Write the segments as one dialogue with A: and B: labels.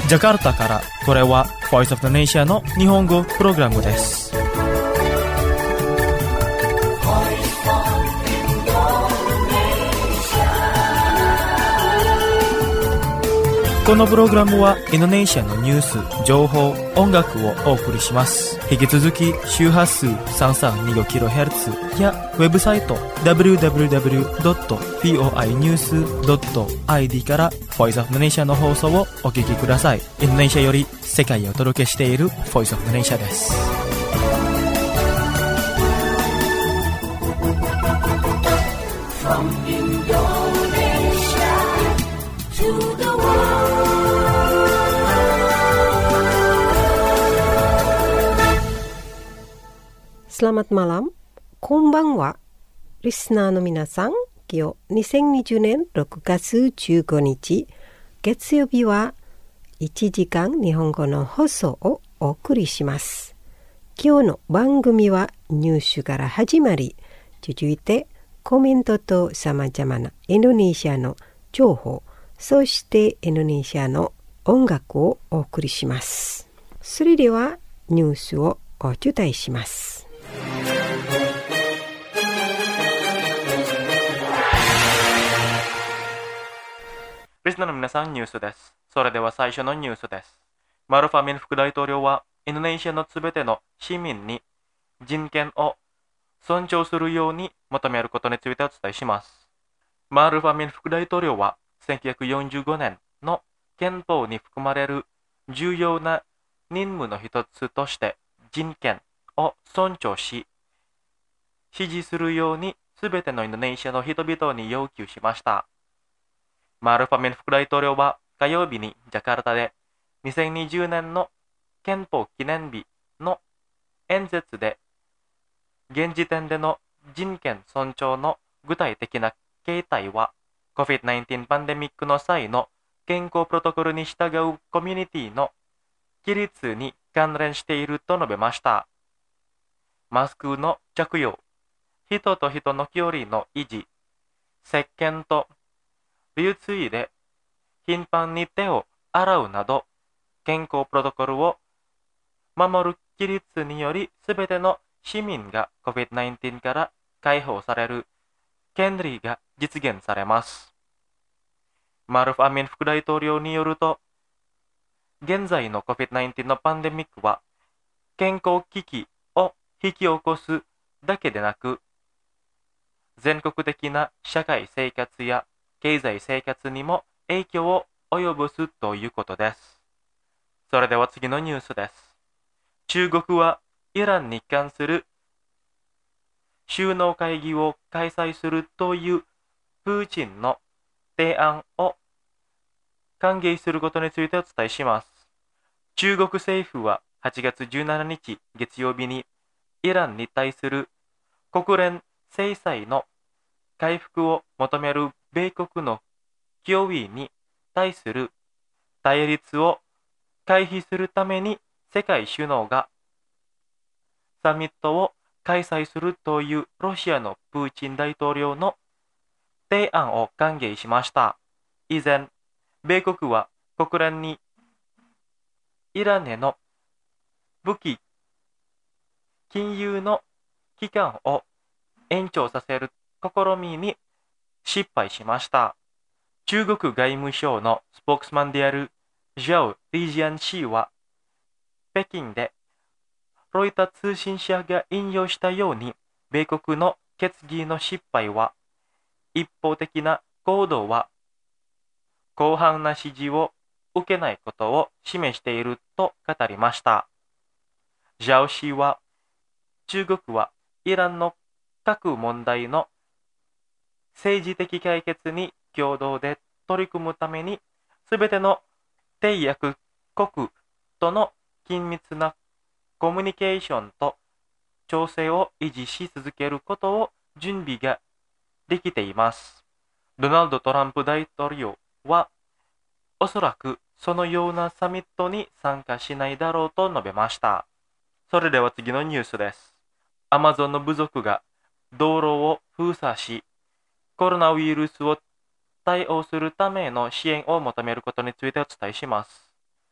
A: ジャカルタから、これは Voice of the Nation の日本語プログラムです。このプログラムはインドネシアのニュース、情報、音楽をお送りします。引き続き周波数 3325kHz やウェブサイト www.voinews.id から Voice of the Nation の放送をお聞きください。インドネシアより世界へお届けしている Voice of the Nation です。
B: Selamat malam, こんばんは。リスナーの皆さん、今日2020年6月15日、月曜日は1時間日本語の放送をお送りします。今日の番組はニュースから始まり、続いてコメントと様々なインドネシアの情報、そしてインドネシアの音楽をお送りします。それではニュースをお伝えします。
A: リスナーの皆さん、ニュースです。それでは最初のニュースです。マルファミン副大統領はインドネシアのすべての市民に人権を尊重するように求めることについてお伝えします。マルファミン副大統領は1945年の憲法に含まれる重要な任務の一つとして人権を尊重し、支持するようにすべてのインドネシアの人々に要求しました。マルファミン副大統領は火曜日にジャカルタで2020年の憲法記念日の演説で、現時点での人権尊重の具体的な形態は COVID-19 パンデミックの際の健康プロトコルに従うコミュニティの規律に関連していると述べました。マスクの着用、人と人の距離の維持、石鹸と流水で頻繁に手を洗うなど、健康プロトコルを守る規律により、すべての市民が COVID-19 から解放される権利が実現されます。マルフ・アミン副大統領によると、現在の COVID-19 のパンデミックは健康危機を引き起こすだけでなく、全国的な社会生活や経済生活にも影響を及ぼすということです。それでは次のニュースです。中国はイランに関する首脳会議を開催するというプーチンの提案を歓迎することについてお伝えします。中国政府は8月17日月曜日にイランに対する国連制裁の回復を求める米国の脅威に対する対立を回避するために世界首脳がサミットを開催するというロシアのプーチン大統領の提案を歓迎しました。以前、米国は国連にイランへの武器禁輸の期間を延長させる試みに失敗しました。中国外務省のスポークスマンであるジャオ・リジアン氏は、北京でロイター通信社が引用したように、米国の決議の失敗は、一方的な行動は広範な支持を受けないことを示していると語りました。ジャオ氏は、中国はイランの核問題の政治的解決に共同で取り組むために、すべての締約国との緊密なコミュニケーションと調整を維持し続けることを準備ができています。ドナルド・トランプ大統領は、おそらくそのようなサミットに参加しないだろうと述べました。それでは次のニュースです。アマゾンの部族が道路を封鎖し、コロナウイルスを対応するための支援を求めることについてお伝えします。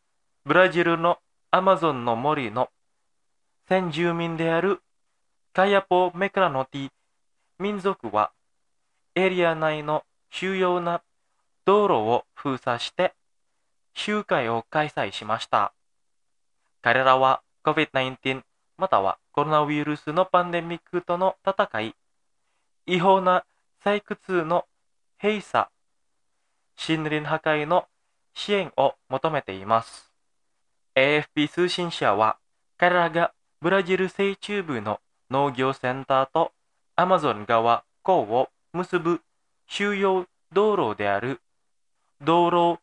A: ブラジルのアマゾンの森の先住民であるカヤポ・メクラノティ民族はエリア内の主要な道路を封鎖して集会を開催しました。彼らは COVID-19 またはコロナウイルスのパンデミックとの戦い、違法な採掘の閉鎖、森林破壊の支援を求めています。AFP 通信社は彼らがブラジル西中部の農業センターとアマゾン川港を結ぶ主要道路である道路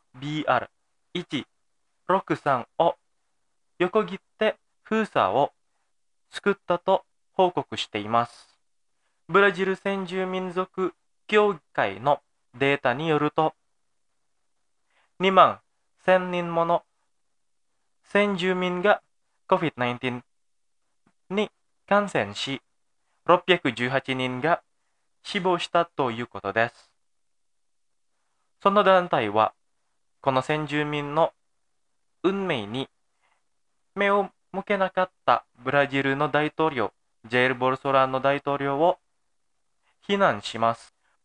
A: BR163 を横切って封鎖を作ったと報告しています。ブラジル先住民族協会のデータによると、2万1000人もの先住民が COVID-19 に感染し、618人が死亡したということです。その団体は、この先住民の運命に目を向けなかったブラジルの大統領、ジェイル・ボルソラーノ大統領を非難します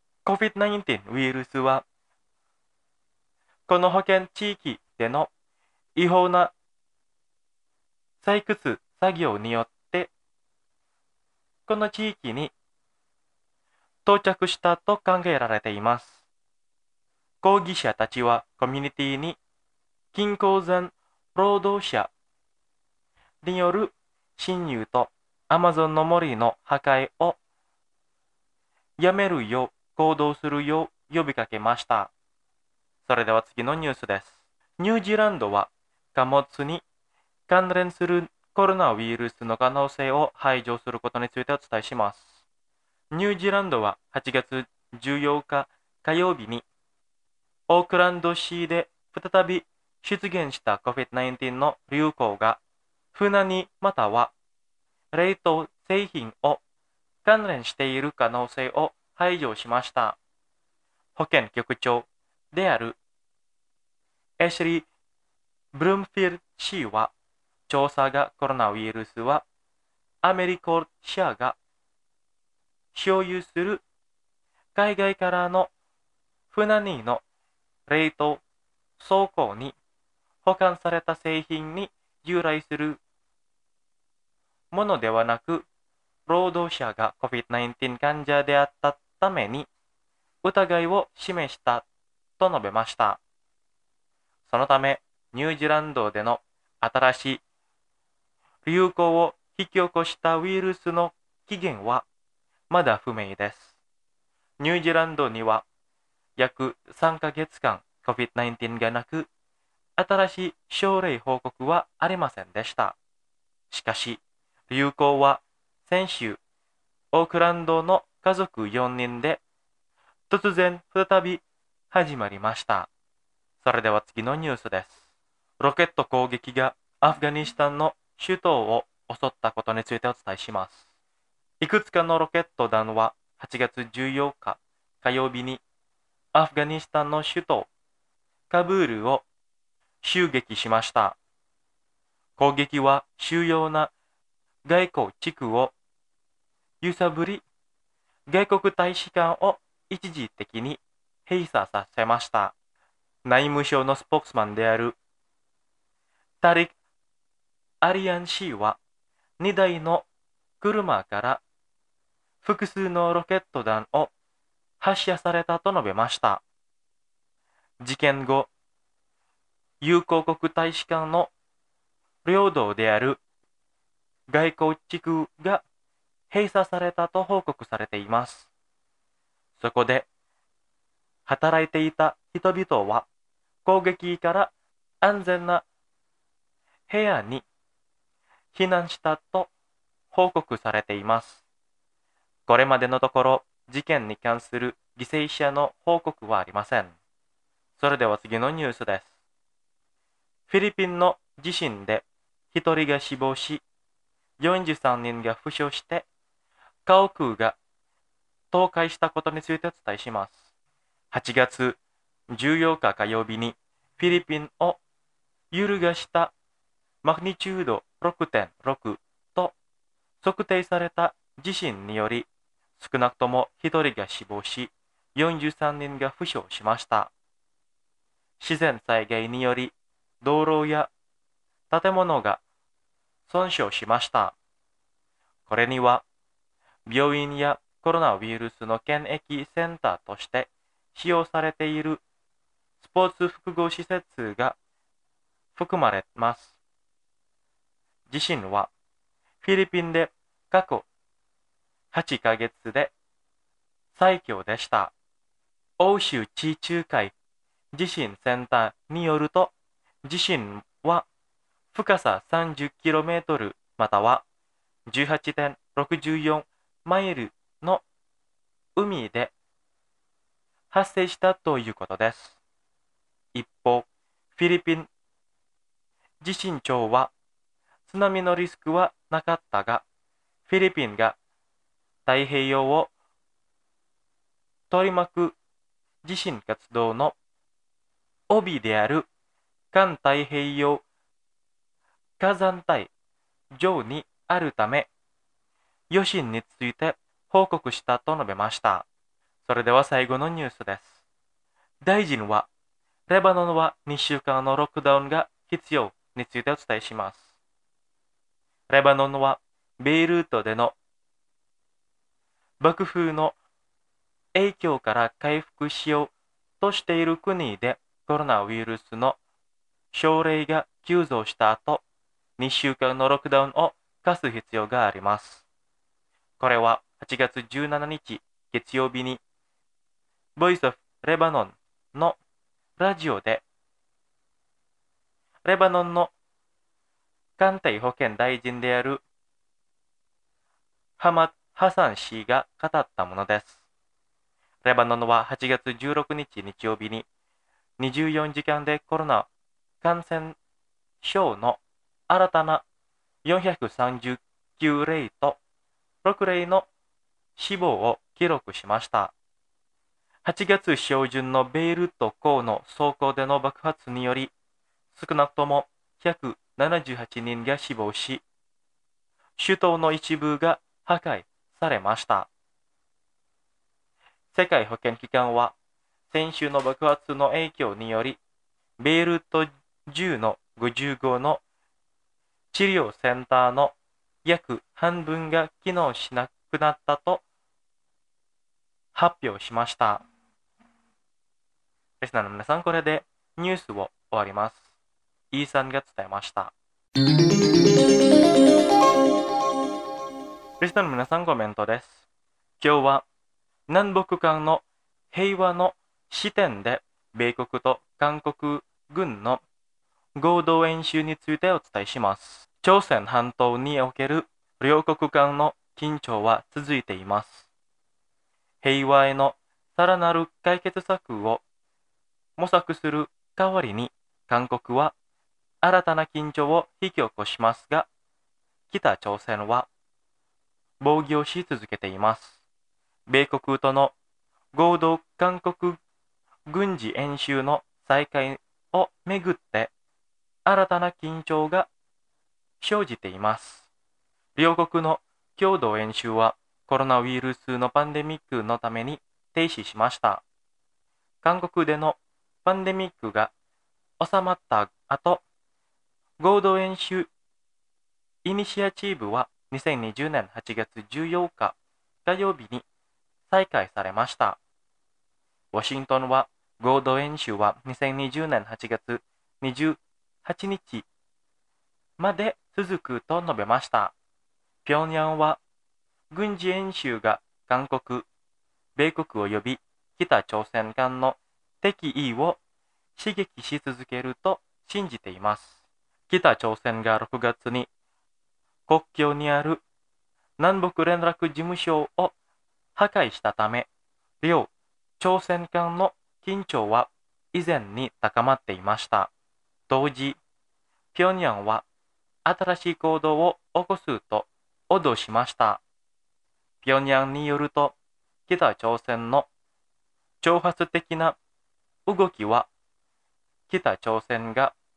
A: 。COVID-19 ウイルスは、この保健地域での違法な採掘作業によって、この地域に到着したと考えられています。抗議者たちはコミュニティに金鉱山労働者による侵入とアマゾンの森の破壊をやめるよう行動するよう呼びかけました。それでは次のニュースです。ニュージーランドは貨物に関連するコロナウイルスの可能性を排除することについてお伝えします。ニュージーランドは8月14日火曜日にオークランド市で再び出現した COVID-19 の流行が船にまたは冷凍製品を関連している可能性を排除しました。保健局長であるエシュリー・ブルームフィールド氏は、調査がコロナウイルスはアメリカ社が所有する海外からの船にの冷凍倉庫に保管された製品に由来するものではなく、労働者が COVID-19 患者であったために疑いを示したと述べました。そのため、ニュージーランドでの新しい流行を引き起こしたウイルスの起源はまだ不明です。ニュージーランドには約3ヶ月間 COVID-19 がなく、新しい症例報告はありませんでした。しかし、流行は先週、オークランドの家族4人で突然再び始まりました。それでは次のニュースです。ロケット攻撃がアフガニスタンの首都を襲ったことについてお伝えします。いくつかのロケット弾は8月14日火曜日にアフガニスタンの首都カブールを襲撃しました。攻撃は主要な外交地区を揺さぶり、外国大使館を一時的に閉鎖させました。内務省のスポークスマンであるタリク・アリアン氏は2台の車から複数のロケット弾を発射されたと述べました。事件後、友好国大使館の領土である外交地区が閉鎖されたと報告されています。そこで、働いていた人々は攻撃から安全な部屋に避難したと報告されています。これまでのところ、事件に関する犠牲者の報告はありません。それでは次のニュースです。フィリピンの地震で1人が死亡し、43人が負傷して、家屋が倒壊したことについてお伝えします。8月14日火曜日にフィリピンを揺るがしたマグニチュード 6.6 と測定された地震により、少なくとも1人が死亡し、43人が負傷しました。自然災害により、道路や建物が損傷しました。これには、病院やコロナウイルスの検疫センターとして使用されているスポーツ複合施設が含まれます。地震はフィリピンで過去8ヶ月で最強でした。欧州地中海地震センターによると、地震は深さ 30km または 18.64 マイルの海で発生したということです。一方、フィリピン地震庁は津波のリスクはなかったが、フィリピンが太平洋を取り巻く地震活動の帯である環太平洋火山帯上にあるため、余震について報告したと述べました。それでは最後のニュースです。大臣は、レバノンは2週間のロックダウンが必要についてお伝えします。レバノンはベイルートでの爆風の影響から回復しようとしている国でコロナウイルスの症例が急増した後、2週間のロックダウンを課す必要があります。これは8月17日月曜日にボイスオフレバノンのラジオでレバノンの官邸保健大臣であるハマド・ハサン氏が語ったものです。レバノンは8月16日日曜日に24時間でコロナ感染症の新たな439例と6例の死亡を記録しました。8月上旬のベイルート港の倉庫での爆発により、少なくとも178人が死亡し、首都の一部が破壊されました。世界保健機関は、先週の爆発の影響により、ベイルート10の55の治療センターの約半分が機能しなくなったと発表しました。リスナーの皆さん、これでニュースを終わります。イーさんが伝えました。リスナーの皆さん、コメントです。今日は南北間の平和の視点で米国と韓国軍の合同演習についてお伝えします。朝鮮半島における両国間の緊張は続いています。平和へのさらなる解決策を模索する代わりに、韓国は新たな緊張を引き起こしますが、北朝鮮は防御し続けています。米国との合同韓国軍事演習の再開をめぐって新たな緊張が生じています。両国の共同演習はコロナウイルスのパンデミックのために停止しました。韓国でのパンデミックが収まった後、合同演習イニシアチブは2020年8月14日火曜日に再開されました。ワシントンは合同演習は2020年8月28日まで続くと述べました。平壌は軍事演習が韓国、米国及び北朝鮮間の敵意を刺激し続けると信じています。北朝鮮が6月に国境にある南北連絡事務所を破壊したため、両朝鮮間の緊張は以前に高まっていました。当時、平壌は新しい行動を起こすと脅しました。平壌によると、北朝鮮の挑発的な動きは、北朝鮮が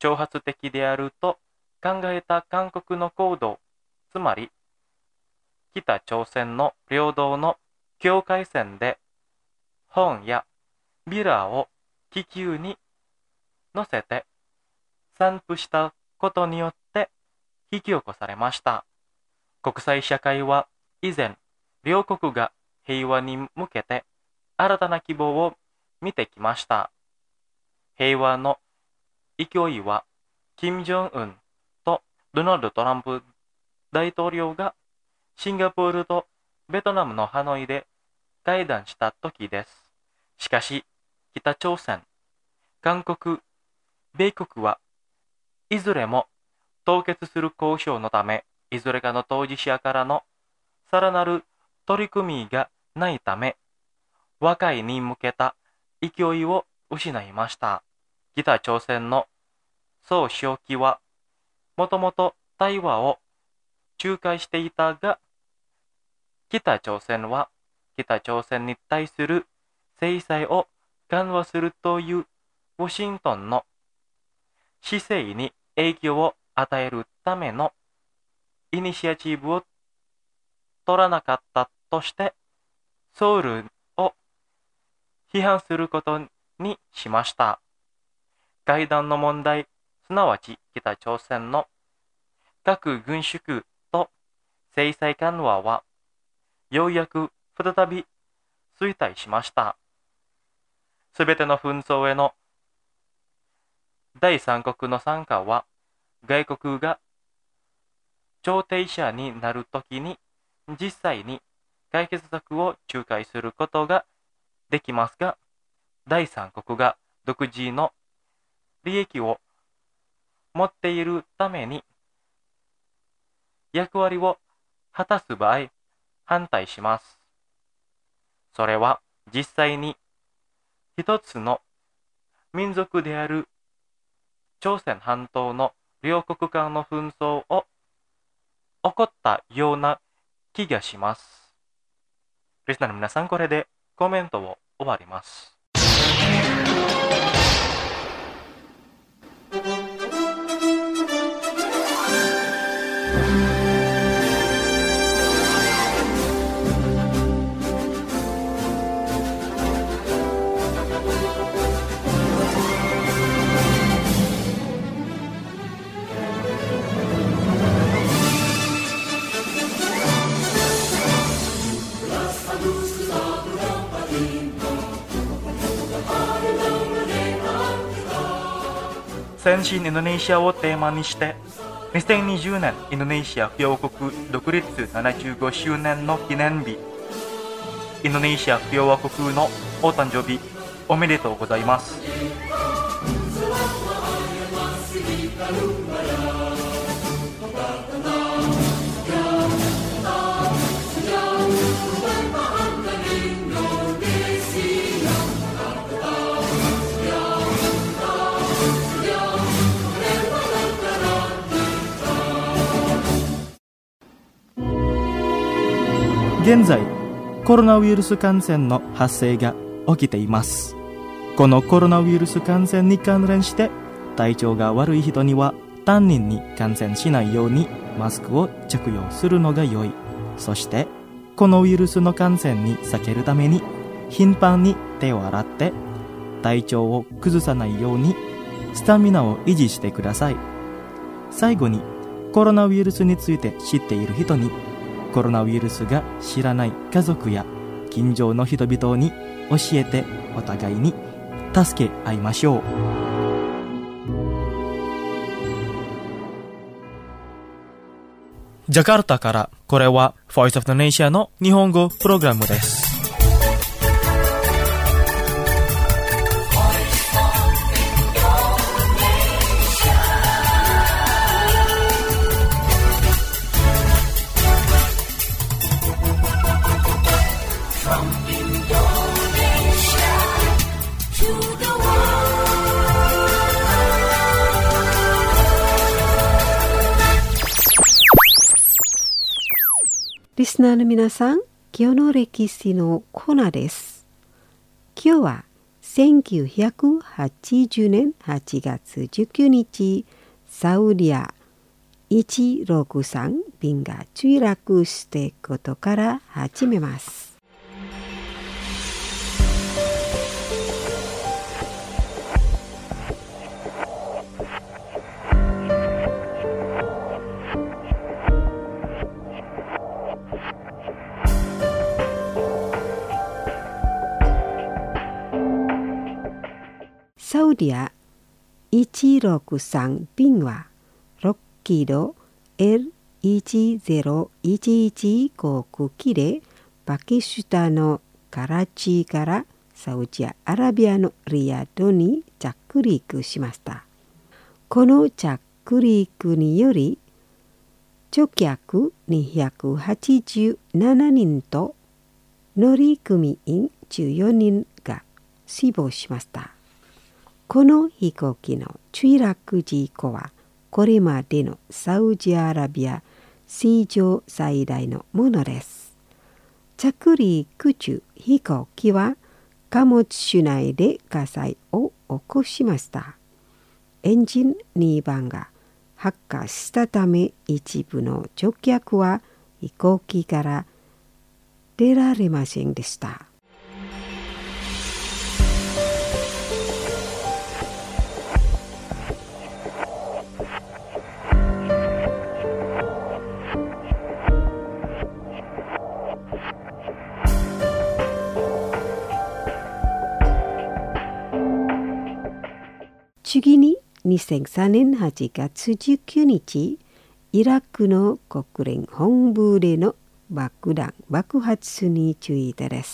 A: 挑発的であると考えた韓国の行動、つまり北朝鮮の領土の境界線で本やビラを気球に乗せて散布したことによって引き起こされました。国際社会は以前、両国が平和に向けて新たな希望を見てきました。平和の勢いは、金正恩とドナルド・トランプ大統領がシンガポールとベトナムのハノイで会談した時です。しかし、北朝鮮、韓国、米国はいずれも凍結する交渉のため、いずれかの当事者からのさらなる取り組みがないため、和解に向けた勢いを失いました。北朝鮮の総書記は、もともと対話を仲介していたが、北朝鮮は北朝鮮に対する制裁を緩和するというワシントンの姿勢に影響を与えるためのイニシアチブを取らなかったとして、ソウルを批判することにしました。会談の問題、すなわち北朝鮮の核軍縮と制裁緩和は、ようやく再び衰退しました。すべての紛争への第三国の参加は、外国が調停者になるときに実際に解決策を仲介することができますが、第三国が独自の利益を持っているために役割を果たす場合、反対します。それは実際に一つの民族である朝鮮半島の両国間の紛争を起こったような気がします。リスナーの皆さん、これでコメントを終わります。先進インドネシアをテーマにして、2020年インドネシア共和国独立75周年の記念日、インドネシア共和国のお誕生日おめでとうございます。現在、コロナウイルス感染の発生が起きています。このコロナウイルス感染に関連して、体調が悪い人には他人に感染しないようにマスクを着用するのが良い。そして、このウイルスの感染に避けるために、頻繁に手を洗って、体調を崩さないようにスタミナを維持してください。最後に、コロナウイルスについて知っている人に、コロナウイルスが知らない家族や近所の人々に教えて、お互いに助け合いましょう。ジャカルタから、これは Voice of the Nation の日本語プログラムです。
B: リスナーの皆さん、今日の歴史のコーナーです。今日は 1980年8月19日、サウディア163便が墜落してことから始めます。サウディア163便はロッキード L1011 航空機でパキスタンのカラチからサウジアラビアのリヤドに着陸しました。この着陸により乗客287人と乗組員14人が死亡しました。この飛行機の墜落事故はこれまでのサウジアラビア史上最大のものです。着陸中、飛行機は貨物船内で火災を起こしました。エンジン2番が発火したため、一部の乗客は飛行機から出られませんでした。次に2003年8月19日、イラクの国連本部での爆弾爆発についてです。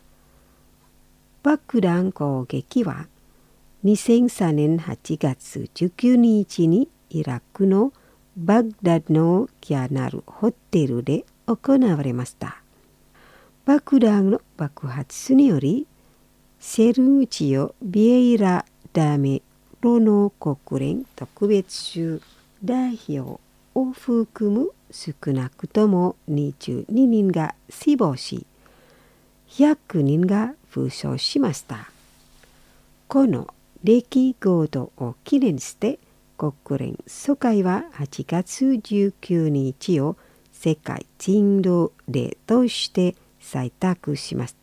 B: 爆弾攻撃は2003年8月19日にイラクのバグダッドのキャナルホテルで行われました。爆弾の爆発によりセルジオ・ビエイラ・ダメロの国連特別代表を含む少なくとも22人が死亡し、100人が負傷しました。この出来事を記念して国連総会は8月19日を世界人道デーとして採択しました。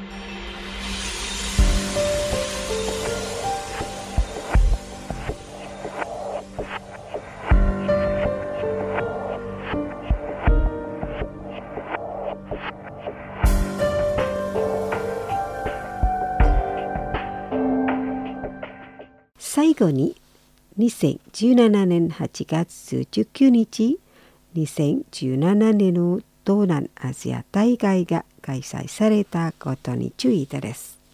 B: 最後に2017年8月19日、2017年の東南アジア大会が開催されたことについてです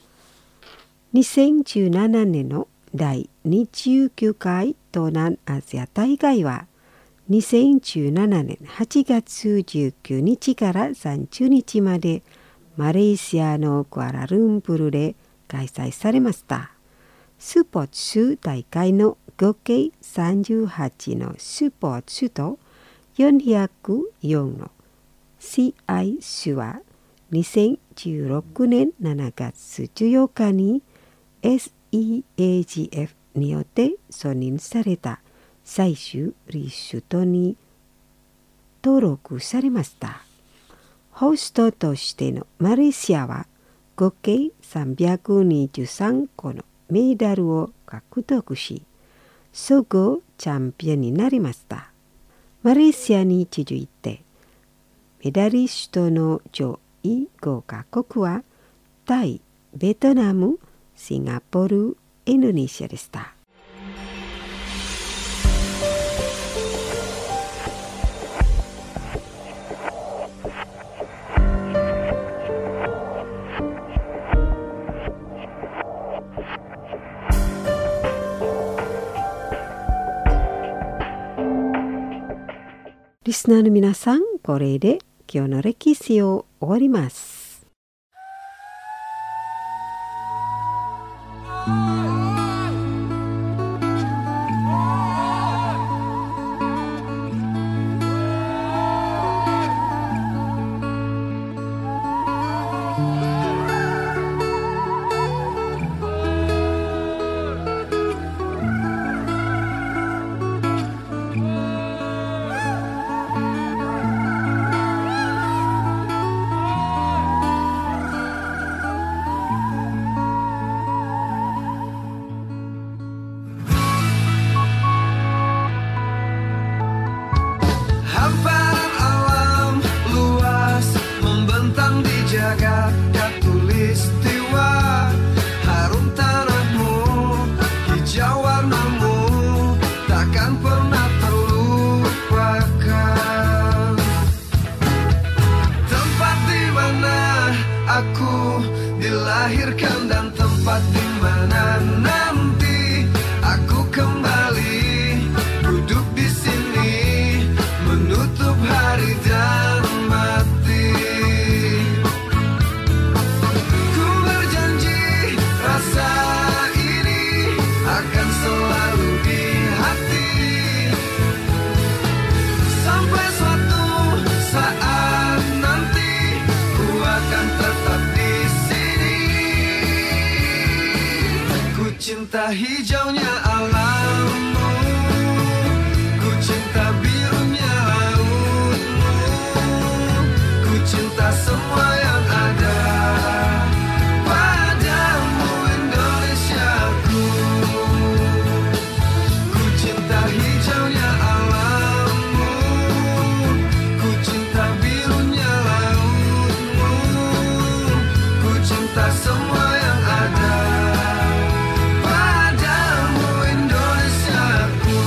B: 。2017年の第29回東南アジア大会は2017年8月19日から30日までマレーシアのクアラルンプールで開催されました。スポーツ大会の合計38のスポーツと404の試合数は2016年7月14日に SEAGF によって承認された最終リストに登録されました。ホストとしてのマレーシアは合計323個のメダルを獲得し、総合チャンピオンになりました。マレーシアに続いて、メダリストの上位5カ国は、タイ、ベトナム、シンガポール、インドネシアでした。リスナーの皆さん、これで今日の歴史を終わります。
C: aku dilahirkan dan tempat di mana nanti aku kembali duduk di sini menutup hari dan mati. Ku berjanji rasa ini akan selalu di hati sampai suatu saat nanti ku akan tetap di sini. Ku cinta hijaunya alammu, ku cinta birunya lautmu, ku cinta semua yang ada padamu Indonesiaku. Ku cinta hijaunya alammu, ku cinta birunya lautmu, ku cinta semua yang ada padamu Indonesiaku.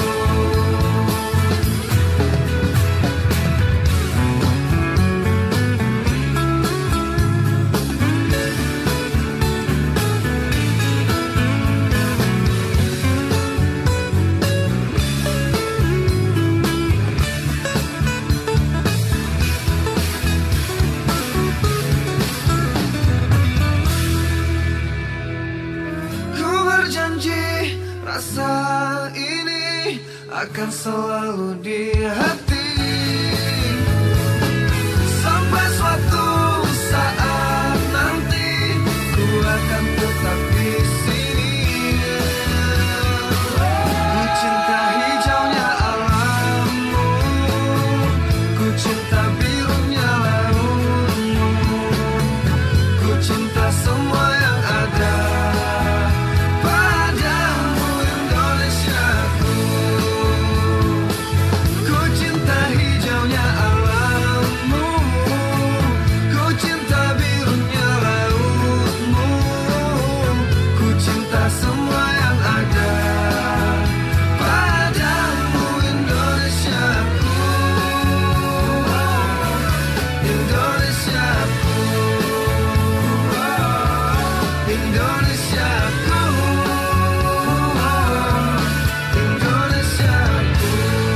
C: Ku berjanji rasa ini akan selalu di hati sampai suatu saat nanti ku akan tetap di sini. Ku cinta hijaunya alammu, ku cinta birunya lautmu, ku cinta semua yang ada padamu Indonesiaku. Ku cinta hijaunya alammu, ku cinta birunya lautmu, ku cinta semua yang ada padamu Indonesiaku. Indonesiaku, Indonesiaku, Indonesiaku.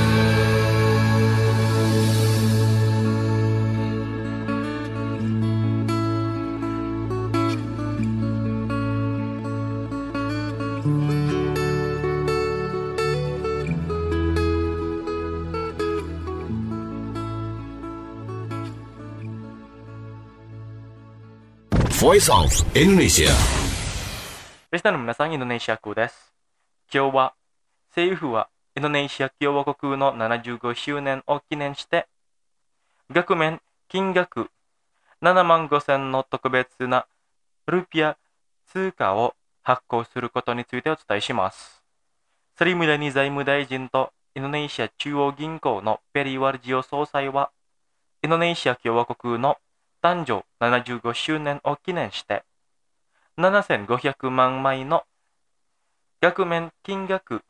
D: Voice of Indonesia.
A: リスナーの皆さん、インドネシア語です。今日は政府はインドネシア共和国の75周年を記念して、額面金額7万5千の特別なルピア通貨を発行することについてお伝えします。スリムラニ財務大臣とインドネシア中央銀行のペリワルジオ総裁は、インドネシア共和国の誕生75周年を記念して、7500万枚の額面金額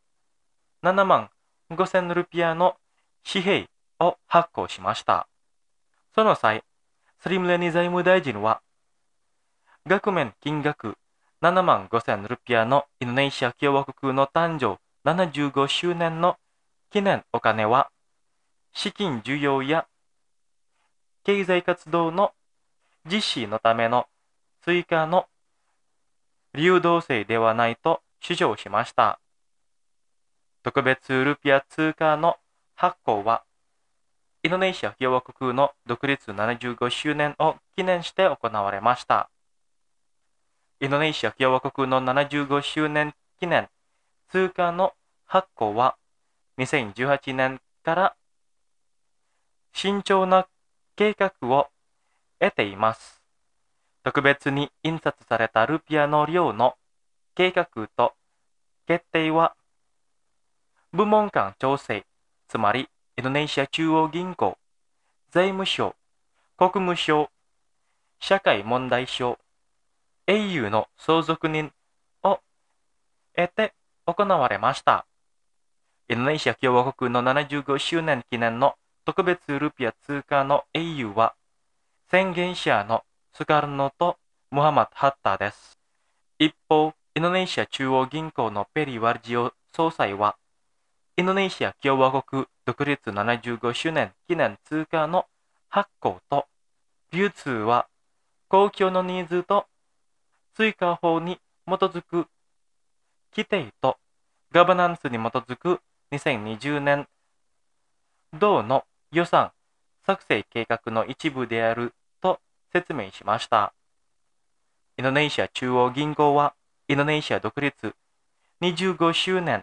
A: 7万5000ルピアの紙幣を発行しました。その際、スリムラニ財務大臣は、額面金額7万5000ルピアのインドネシア共和国の誕生75周年の記念お金は、資金需要や経済活動の実施のための追加の流動性ではないと主張しました。特別ルピア通貨の発行は、インドネシア共和国の独立75周年を記念して行われました。インドネシア共和国の75周年記念通貨の発行は、2018年から慎重な計画を得ています。特別に印刷されたルピアの量の計画と決定は、部門間調整、つまりインドネシア中央銀行、財務省、国務省、社会問題省、au の相続人を得て行われました。インドネシア共和国の75周年記念の特別ルピア通貨の au は、宣言者のスカルノとムハマド・ハッターです。一方、インドネシア中央銀行のペリ・ワルジオ総裁は、インドネシア共和国独立75周年記念通貨の発行と流通は公共のニーズと追加法に基づく規定とガバナンスに基づく2020年同の予算作成計画の一部であると説明しました。インドネシア中央銀行はインドネシア独立25周年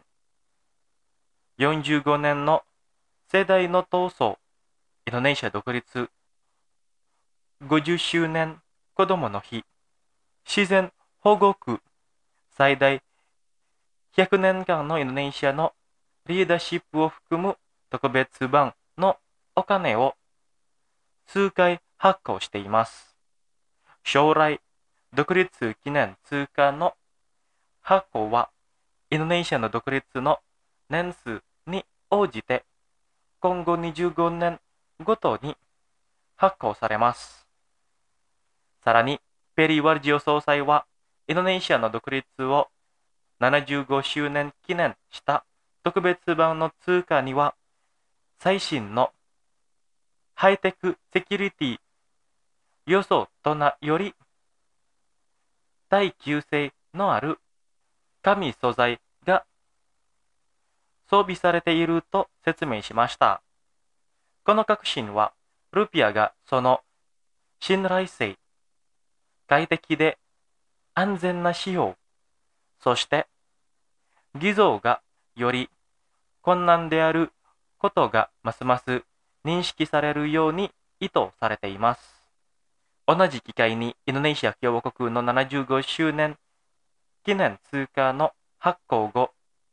A: 45年の世代の闘争、インドネシア独立50周年子どもの日、自然保護区最大100年間のインドネシアのリーダーシップを含む特別版のお金を数回発行しています。将来、独立記念通貨の発行はインドネシアの独立の年数に応じて今後25年ごとに発行されます。さらに、ペリ・ワルジオ総裁はインドネシアの独立を75周年記念した特別版の通貨には最新のハイテクセキュリティ要素とより耐久性のある紙素材が装備されていると説明しました。この革新はルピアがその信頼性、快適で安全な使用、そして偽造がより困難であることがますます認識されるように意図されています。同じ機会にインドネシア共和国の75周年記念通貨の発行後、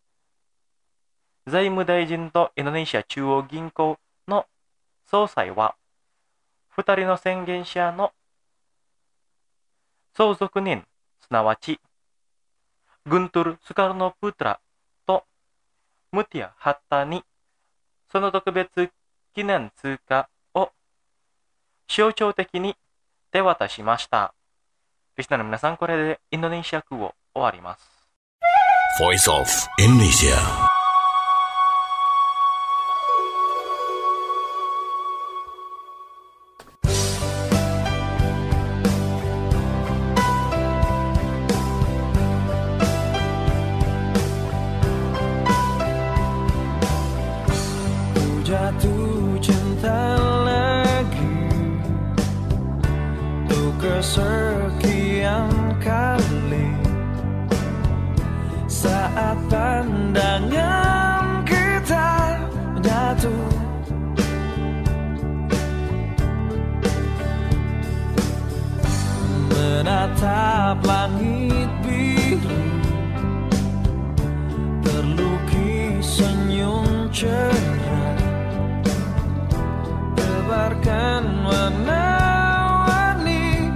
A: 財務大臣とインドネシア中央銀行の総裁は、2人の宣言者の相続人、すなわち、グントゥル・スカルノ・プトラとムティア・ハッタに、その特別記念通貨を象徴的に手渡しました。リスナーの皆さん、これでインドネシア語を終わります。
D: Voice of Indonesia.
C: Jatuh cinta lagi tuh kesekian kali saat pandangan kita menyatu, menatap langit biru terlukis senyum cerah, tebarkan warna-warni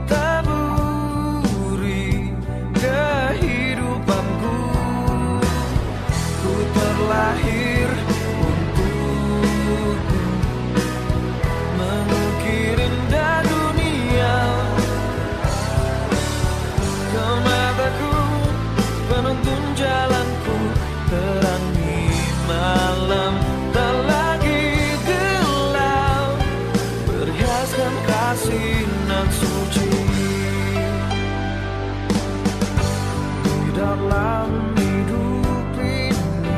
C: taburi kehidupanku. Ku terlahir untukmu, mengukir indah dunia. Kau mataku, penuntun jalanku, terangi malam tak lagi gelap, berhiaskan kasih nan suci. Di dalam hidup ini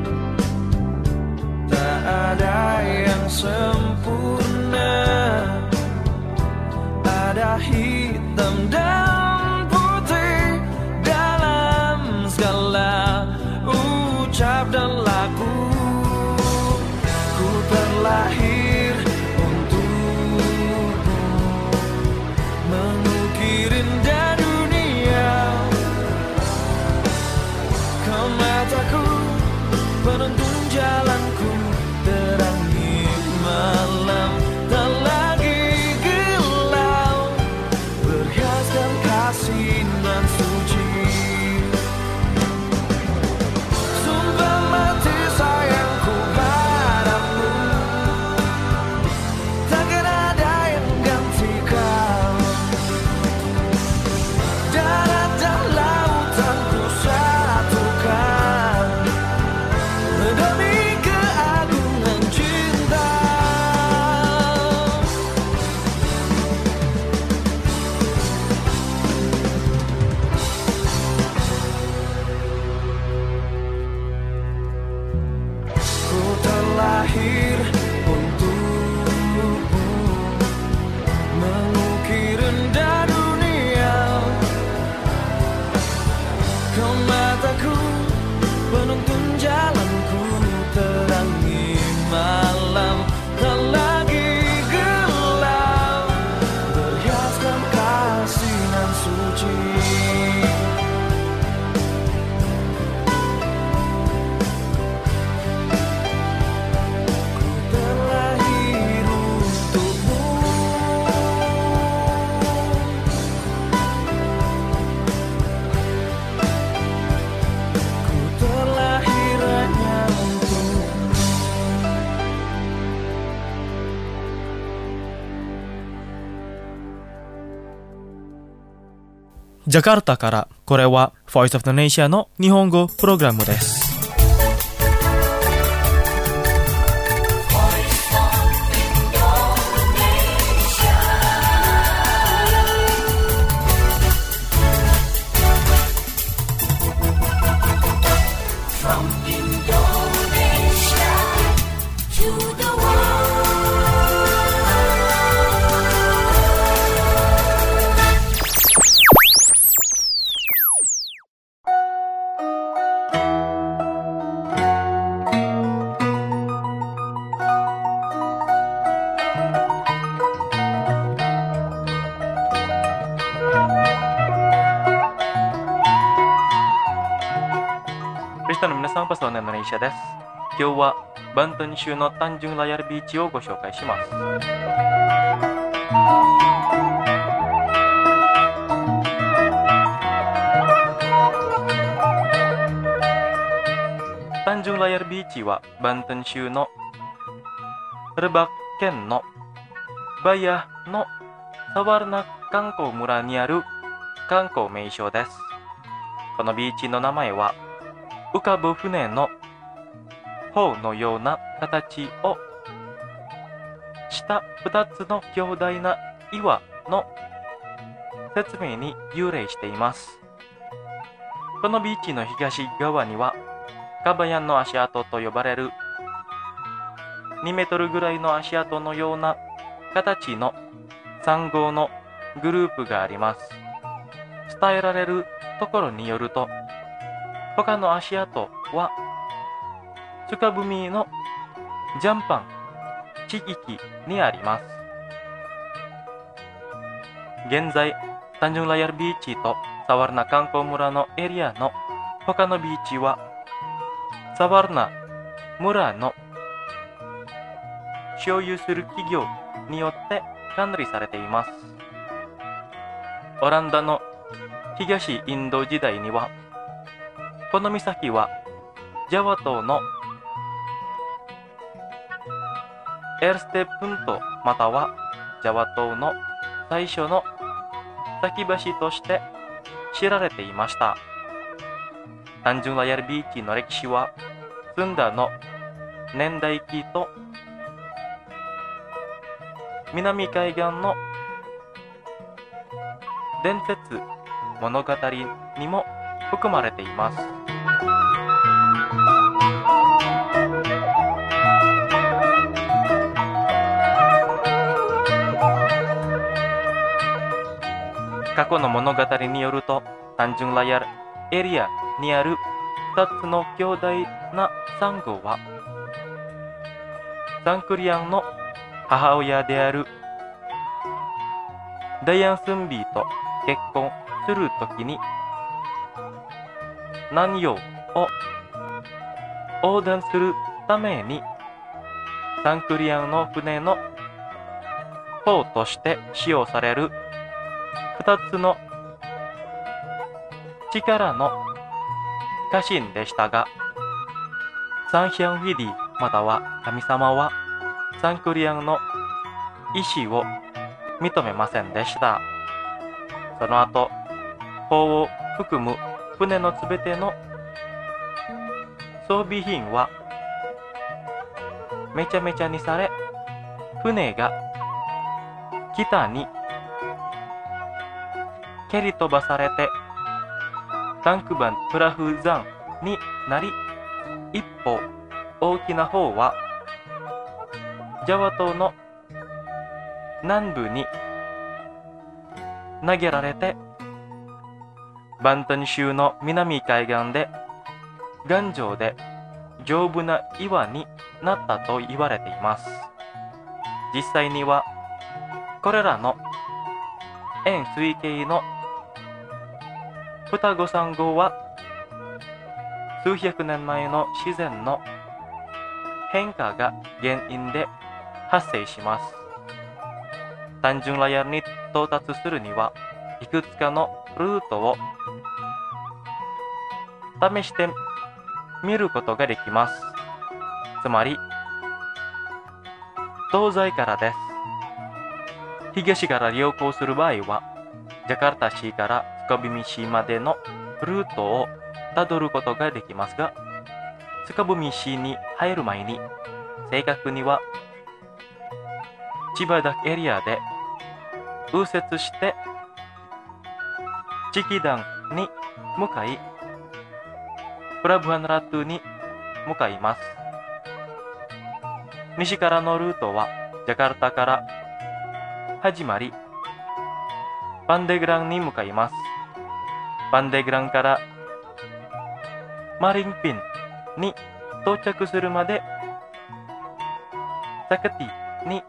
C: tak ada yang sempurna, ada hitam dan putih dalam segala ucap dan laku. Ku terlahir untukmu, mengukir indah dunia. Kau mataku, penuntun jalanku, terangi malam tak lagi gelap, berhiaskan kasih nan suci. Sumpah mati sayangku padamu, takkan ada yang gantikan.
A: ジャカルタからこれは Voice of Indonesia の日本語プログラムです。リスナーの皆さん、パソコンのインドネシアです。今日はバントン州のタンジュンラヤルビーチをご紹介します。タンジュンラヤルビーチはバントン州のルバ県のバイヤのサワルナ観光村にある観光名所です。このビーチの名前は浮かぶ船の帆のような形をした2つの強大な岩の説明に由来しています。このビーチの東側にはカバヤンの足跡と呼ばれる2メートルぐらいの足跡のような形の3号のグループがあります。伝えられるところによると、他の足跡はスカブミのジャンパン地域にあります。現在、タンジュンラヤルビーチとサワルナ観光村のエリアの他のビーチはサワルナ村の所有する企業によって管理されています。オランダの東インド時代には、この岬はジャワ島のエルステプントまたはジャワ島の最初の先橋として知られていました。タンジュンラヤルビーチの歴史はスンダの年代記と南海岸の伝説物語にも含まれています。過去の物語によると、タンジュンラヤルエリアにある2つの兄弟なサンゴは、サンクリアンの母親であるダヤンスンビーと結婚するときに、南洋を横断するためにサンクリアンの船の砲として使用される2つの力の家臣でしたが、サンヒャンフィディまたは神様はサンクリアンの意思を認めませんでした。その後、砲を含む船のすべての装備品はめちゃめちゃにされ、船が北に蹴り飛ばされて、タンクバンプラフ山になり、一方大きな方はジャワ島の南部に投げられて、バンタン州の南海岸で頑丈で丈夫な岩になったと言われています。実際にはこれらの円錐形の双子3号は数百年前の自然の変化が原因で発生します。タンジュンラヤルに到達するにはいくつかのルートを試してみることができます。つまり東西からです。東から旅行する場合はジャカルタ市からスカブミ市までのルートをたどることができますが、スカブミ市に入る前に、正確には千葉ダエリアで右折してチキダンに向かい、プラブハンラトゥに向かいます。西からのルートはジャカルタから始まり、パンデグランに向かいます。パンデグランからマリンピンに到着するまでサカティに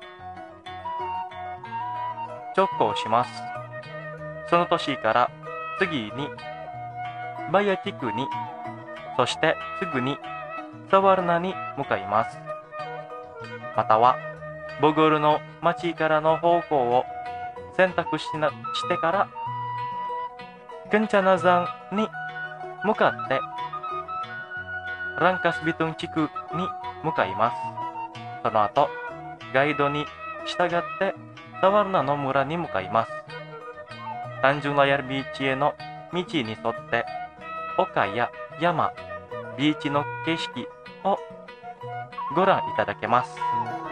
A: 直行します。その年から次にバヤ地区に、そしてすぐにサワルナに向かいます。またはボゴルの町からの方向を選択してからケンチャナ山に向かってランカスビトン地区に向かいます。その後ガイドに従ってサワルナの村に向かいます。タンジュンラヤルビーチへの道に沿って丘や山、ビーチの景色をご覧いただけます。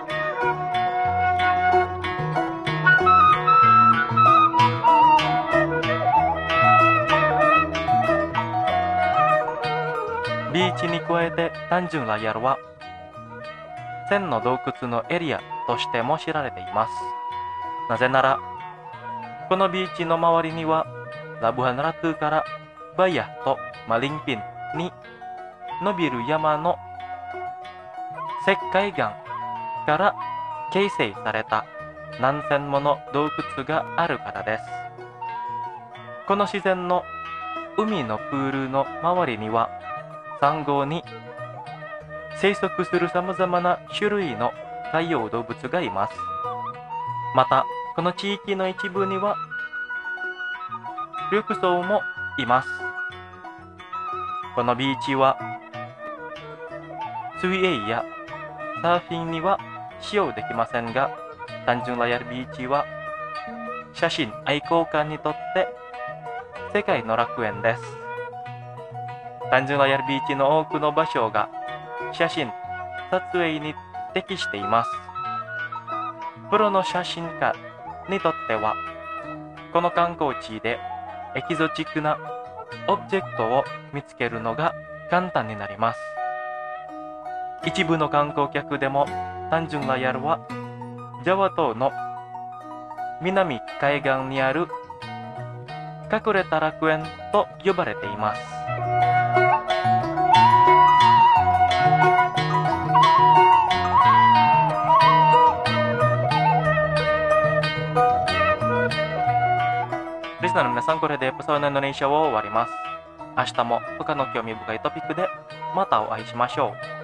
A: ビーチに加えてタンジュンラヤルは千の洞窟のエリアとしても知られています。なぜならこのビーチの周りにはラブハンラトゥからバイヤとマリンピンに伸びる山の石灰岩から形成された何千もの洞窟があるからです。この自然の海のプールの周りにはサンゴに生息するさまざまな種類の海洋動物がいます。またこの地域の一部には緑藻もいます。このビーチは水泳やサーフィンには使用できませんが、タンジュンラヤルビーチは写真愛好家にとって世界の楽園です。タンジュンラヤルビーチの多くの場所が写真撮影に適しています。プロの写真家にとってはこの観光地でエキゾチックなオブジェクトを見つけるのが簡単になります。一部の観光客でもタンジュンラヤルはジャワ島の南海岸にある隠れた楽園と呼ばれています。リスナーの皆さん、これでエピソードインドネシアを終わります。明日も他の興味深いトピックでまたお会いしましょう。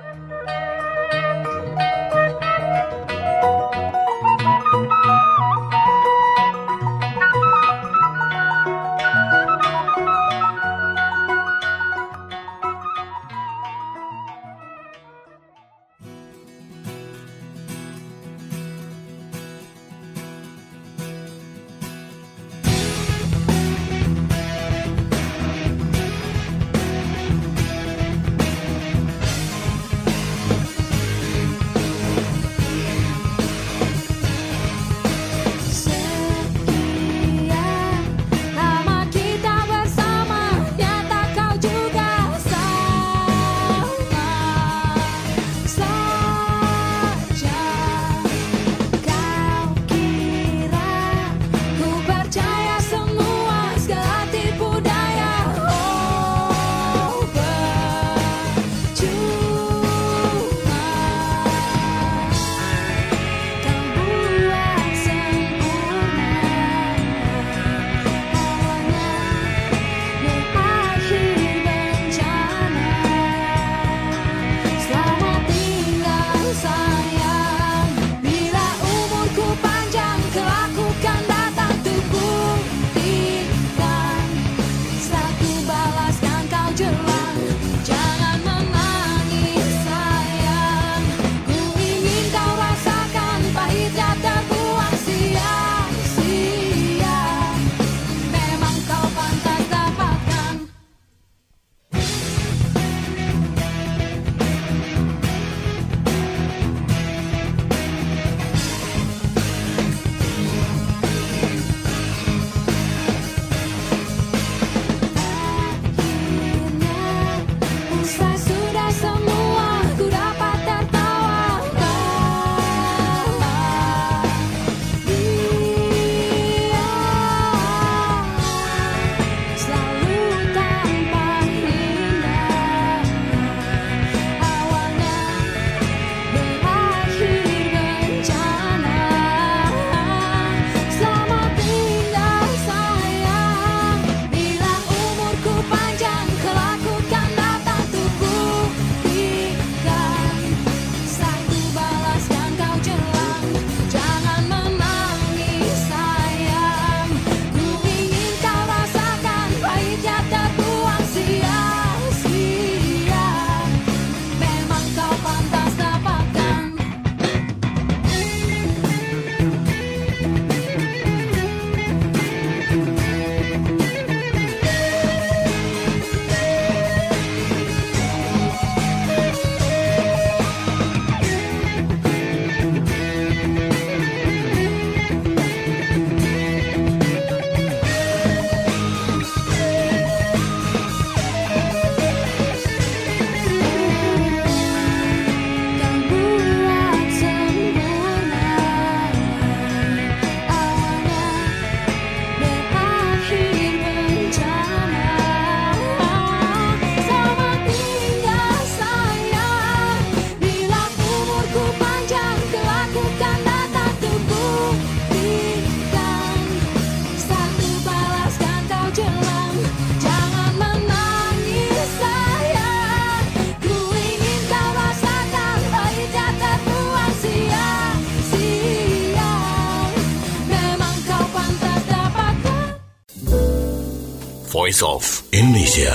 D: Voice of Indonesia.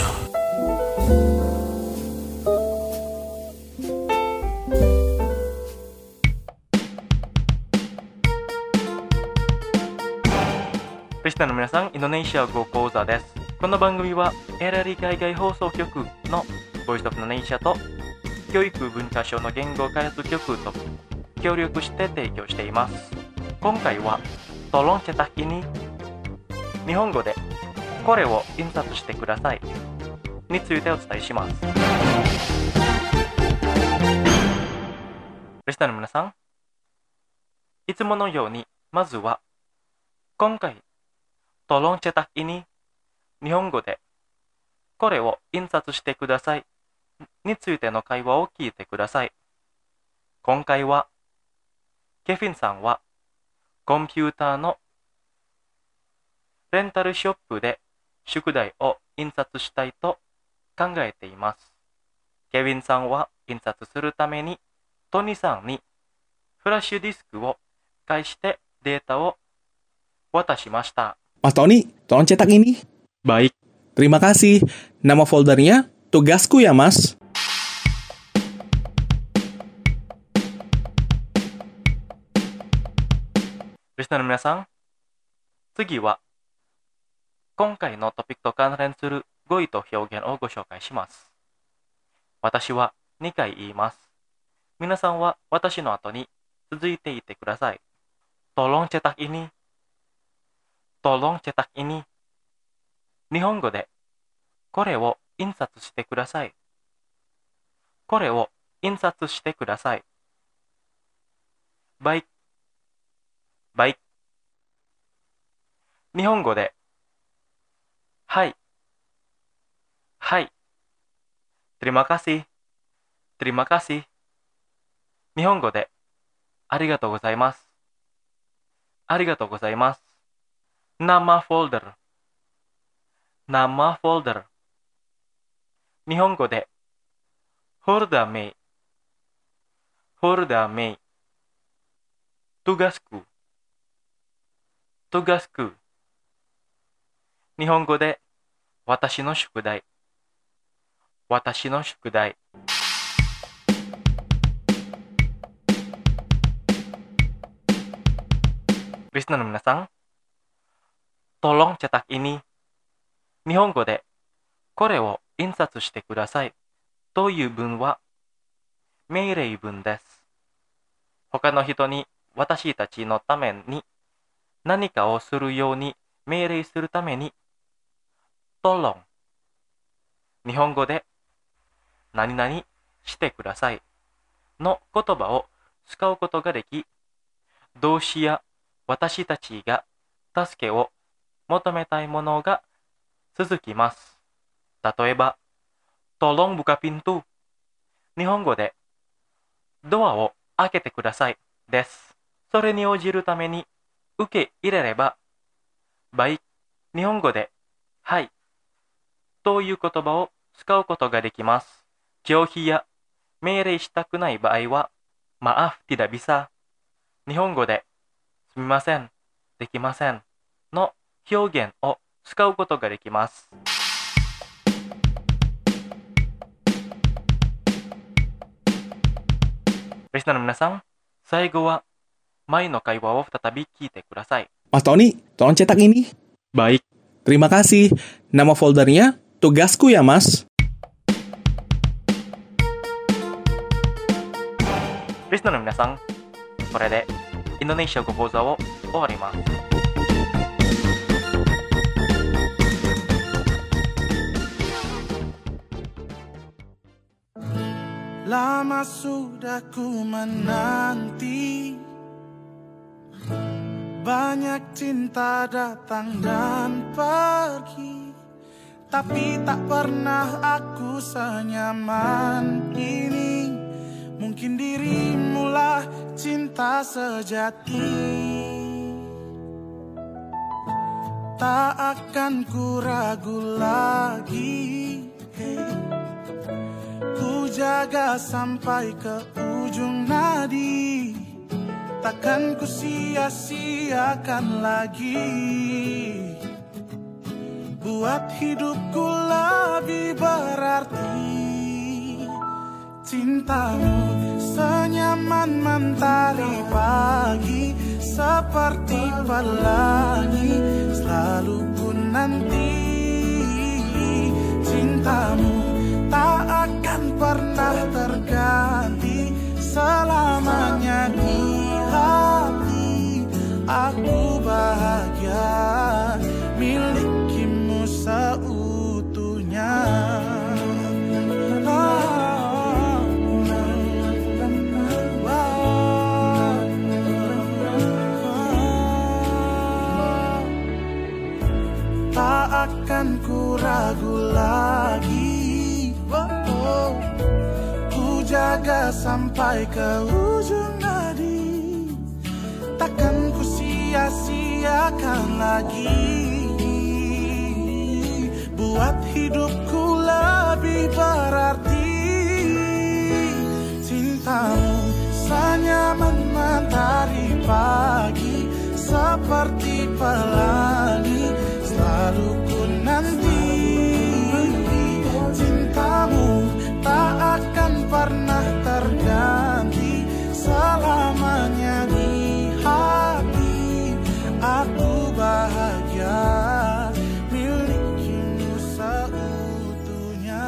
A: リスナーの皆さん、インドネシア語講座です。この番組は LRI 海外放送局の Voice of Indonesia と教育文化省の言語開発局と協力して提供しています。今回はTolong cetak ini、日本語でこれを印刷してくださいについてお伝えします。リスナーの皆さん、いつものようにまずは今回Tolong cetak ini、日本語でこれを印刷してくださいについての会話を聞いてください。今回はケフィンさんはコンピューターのレンタルショップで宿題を印刷したいと考えています。ケビンさんは印刷するためにトニーさんにフラッシュディスクを返してデータを渡しました。
E: Mas Tony, tolong cetak ini.
A: Baik.
E: Terima kasih. Nama foldernya Tugasku ya, Mas.
A: Listenerの皆さん、次は今回のトピックと関連する語彙と表現をご紹介します。私は2回言います。皆さんは私の後に続いていてください。Tolong cetak ini。Tolong cetak ini。日本語でこれを印刷してください。これを印刷してください。Baik。Baik。日本語ではい。はい。Terima kasih。Terima kasih。日本語でありがとうございます。ありがとうございます。Nama folder。Nama folder。日本語でfolder名。folder名。Tugasku。Tugasku。日本語で私の宿題。私の宿題。リスナーの皆さん、Tolong cetak ini。日本語でこれを印刷してくださいという文は命令文です。他の人に私たちのために何かをするように命令するためにTolong。日本語で何々してくださいの言葉を使うことができ、動詞や私たちが助けを求めたいものが続きます。例えば、Tolong buka pintu。日本語でドアを開けてくださいです。それに応じるために受け入れれば、Baik。日本語ではい。という言葉を使うことができます。拒否や命令したくない場合は、Maaf tidak bisa。日本語ですみません、できませんの表現を使うことができます。リスナーの皆さん、最後は前の会話を再び聞いてください。
E: Mas Tony, tolong cetak ini.
A: Baik.
E: Terima kasih. Nama foldernya Tugasku ya, Mas.
A: リスナーの皆さん、これでインドネシア語講座を終わります。
C: Lama sudah ku menanti, banyak cinta datang dan pergi, tapi tak pernah aku senyaman ini. Mungkin dirimulah cinta sejati. Tak akan ku ragu lagi, ku jaga sampai ke ujung nadi. Takkan ku sia-siakan lagi buat hidupku lebih berarti. Cintamu senyaman mentari pagi, seperti pelangi selalu ku nanti. Cintamu tak akan pernah terganti, selamanya di hati. Aku bahagia milikimu seutuhnya. Tak akan ku ragu lagi, ku jaga sampai ke ujung nadi. Takkan ku sia-siakan lagi, buat hidupku lebih berarti. Cintamu senyaman mentari pagi, seperti pelangi selalu ku nanti. Cintamu tak akan pernah terganti, selamanya di hati. Aku bahagia milikimu seutuhnya.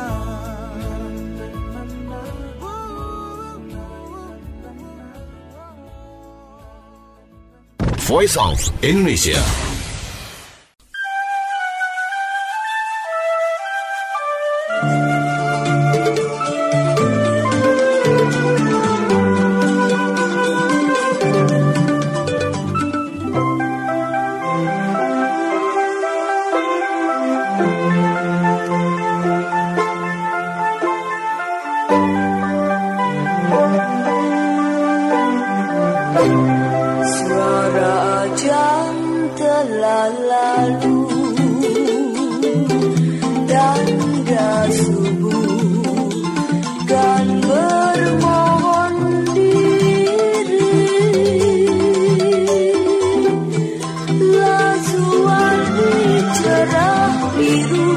D: Voice of Indonesia.
F: Suara jam telah lalu, tanda subuh kan bermohon diri. Lazuan cerah biru,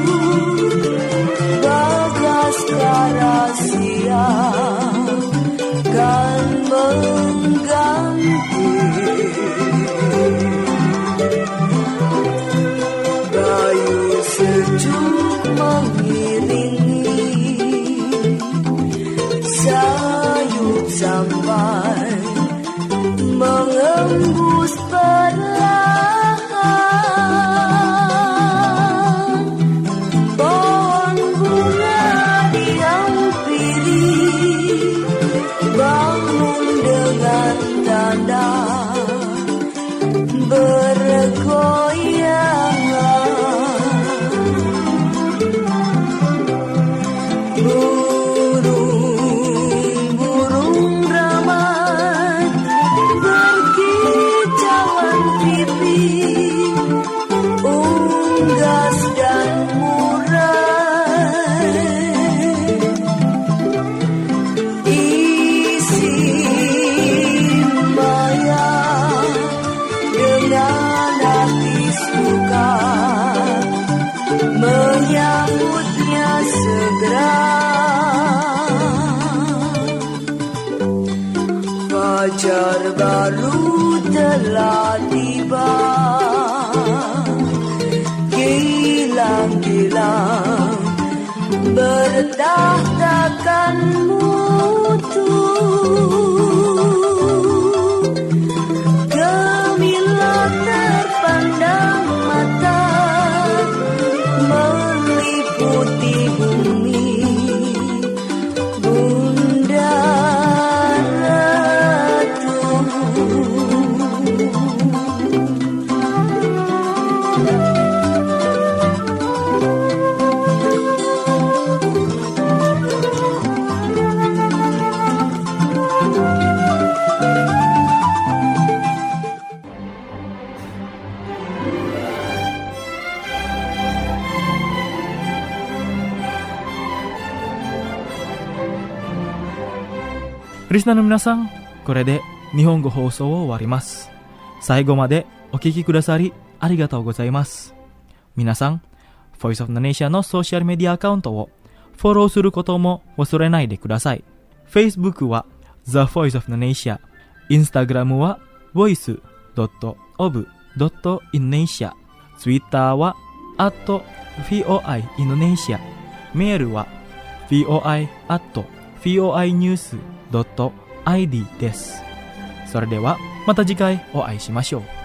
F: bagas rahasia kan mengganti. Bayu sejuk mengiringi sayup sampai mengembus perlahan. Pohon bunga dihampiri, bangun dengan tanda bergoyangan. Burung-burung ramai berkicauan pipi, unggas dan murai. Isi maya dengan hati suka, menyambutnya segera. Fajar baru telah tiba, gilang-gilang bertahtakan mutu. Gemilang terpandang mata, meliputi bumi. Bunda Ratu,
A: Risna no minasang, これで日本語放送を終わります。最後までお聞きくださりありがとうございます。皆さん、 Voice of Indonesia のソーシャルメディアアカウントをフォローすることも忘れないでください。Facebook は The Voice of Indonesia、Instagram は voice.of.indonesia、Twitter は@voiindonesia、メールは voi@voinews.id です。それではまた次回お会いしましょう。